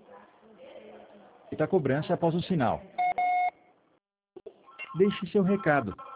Feita a cobrança após o sinal. Deixe seu recado.